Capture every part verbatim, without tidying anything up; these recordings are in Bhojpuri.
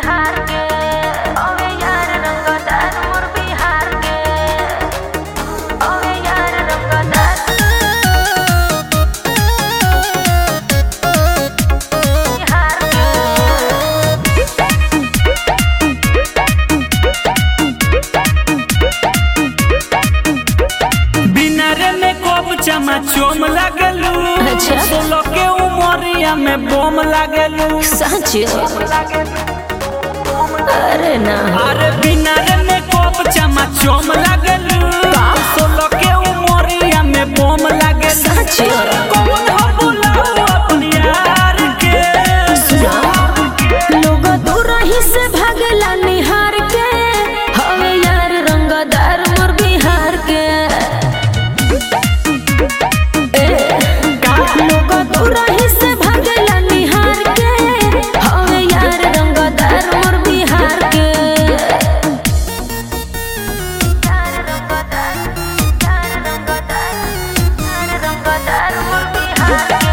बिहार के ओवे यार रंगदार मोर बिहार के ओवे यार रंगदार बिहार के बिना रे में कोप चमा चोम लागलू। अच्छा। सोलह के उमरिया में बोम लागलू। सच अरे ना अरे बिना रे में कोप चमा चोम लागलू। सोलह के उमरिया में बोम लागलू। सच कौन हो बुलाओ अपनी यार के। लोग दूर ही से भागला निहार के हवे यार रंगदार मोर बिहार के ए, लोग दूर ही से भागला निहार के हवे यार रंगदार मोर बिहार के यार रंगदार यार रंगदार यार रंगदार मोर बिहार के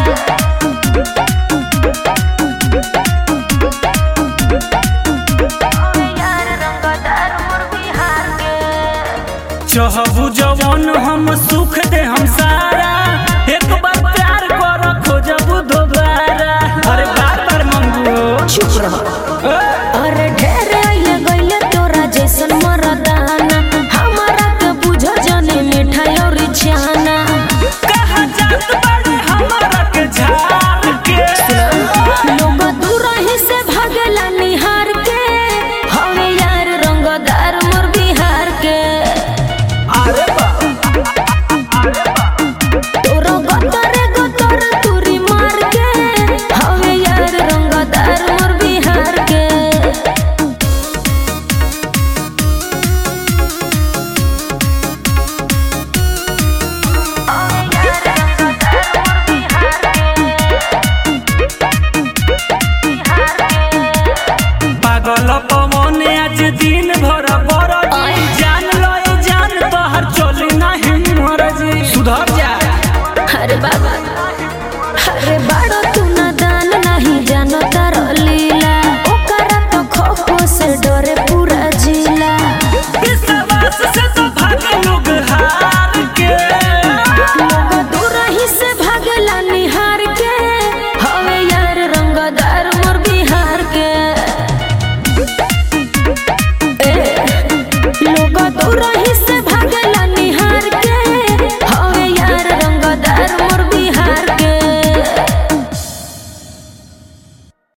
चहबू जवन हम सुख दे हम सारा। एक बार प्यार कर खोजबू दोबारा। अरे बार बार मंगू चुप रहो। ए,